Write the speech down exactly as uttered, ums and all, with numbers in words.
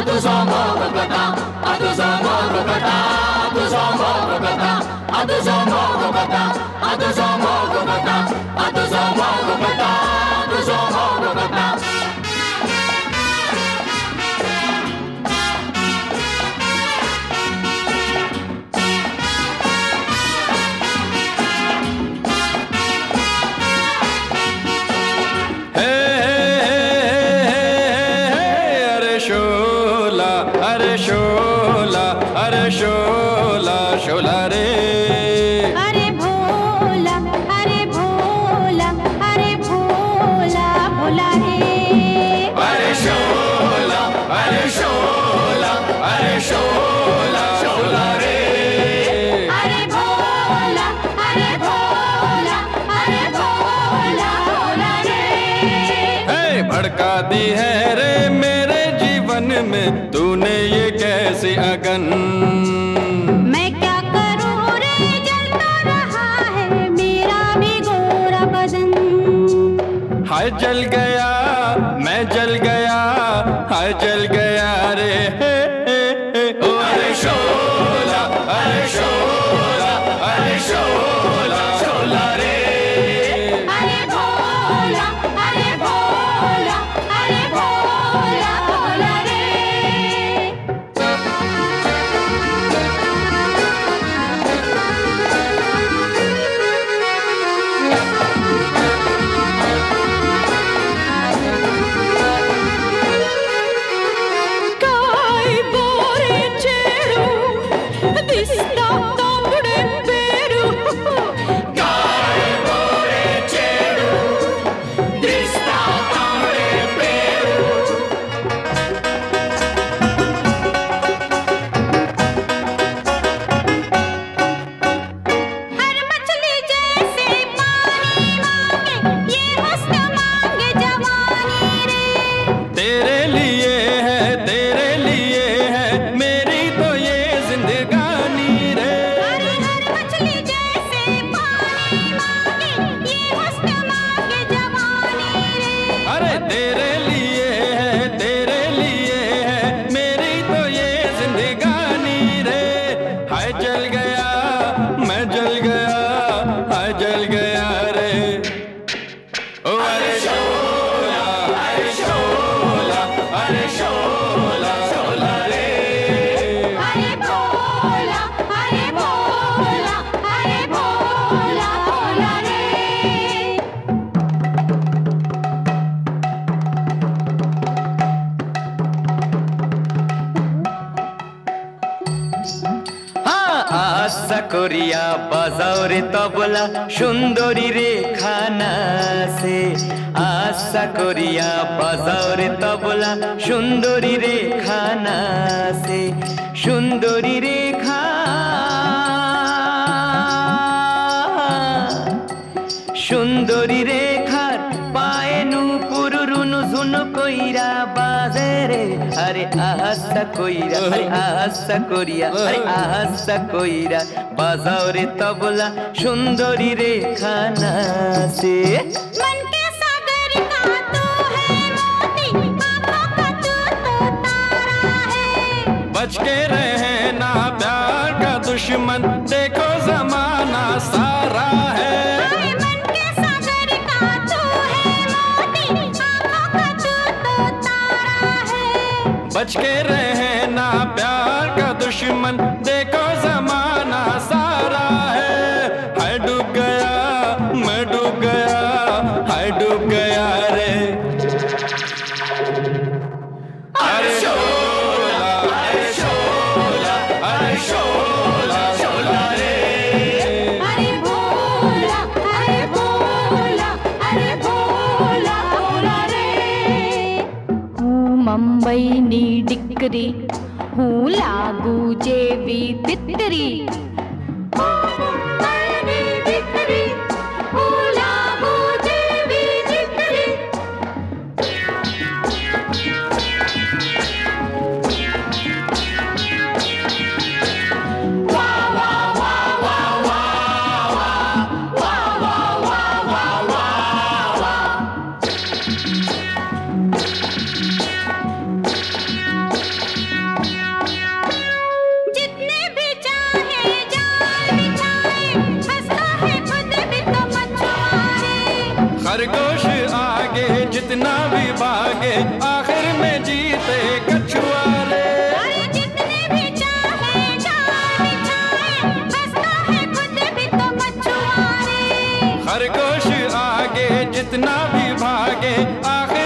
भड़का दी है रे मेरे जीवन में तूने ये कैसी अगन। मैं क्या करूं रे जलता रहा है मेरा भी गोरा बदन। हाय जल गया मैं जल गया हाय जल गया रे हे हे हे। ओ अरे शोला अरे शोला अरे शोला शोला रे। अरे भोला अरे भोला अरे भोला भोला रे। काय बोरे चेडू दिसता तांबडे पेरू। काय बोरे चेडू दिसता तांबडे पेरू। हर मछली जैसे पानी मांगे ये हुस्न मांगे जवानी रे। तेरे लिए है तेरे लिए है मेरी तो ये जिंदगानी रे। अरे हर मछली जैसे पानी मांगे ये हुस्न मांगे जवानी रे। अरे तेरे लिए है तेरे लिए है मेरी तो ये जिंदगानी रे। हाय जल गया मैं जल गया हाय जल गया रे। ओ अरे शोला अरे शोला अरे शोला शोला रे। अरे भोला अरे भोला अरे भोला भोला रे। আশা করিয়া বাজাও রে তবলা সুন্দরী রেখা নাচে। আশা করিয়া বাজাও রে তবলা সুন্দরী রেখা নাচে। সুন্দরী রেখা সুন্দরী রেখার পায়ে নুপুর রুনু ঝুনু কইরা বাজে রে। আরে আহা কইরা আরে আহা করিয়া আরে আহা কইরা বাজাও রে তবলা সুন্দরী রেখা নাচে। मन के सागर का तू है मोती आँखों का तू तो तारा है। बच के रहना प्यार का दुश्मन देखो जमाना सारा है। अरे मन के सागर का तू है मोती आँखों का तू तो तारा है। बच के रहना प्यार का दुश्मन देखो जमाना सारा है। हाय डूब गया मैं डूब गया हाय डूब गया रे। अरे शोला अरे शोला अरे शोला शोला रे। अरे भोला अरे भोला अरे भोला भोला रे। હું મુંબઈની દીકરી હું લાગુ જેવી તિતરી। मुंबईनी दिकरी હું લાગુ જેવી દીકરી। खरगोश आगे जितना भी भागे आखिर में जीते कछुआ रे। अरे जितने भी चाहे जाल बिछाए फंसता है खुद भी तो मछुआरे। खरगोश आगे जितना भी भागे आखिर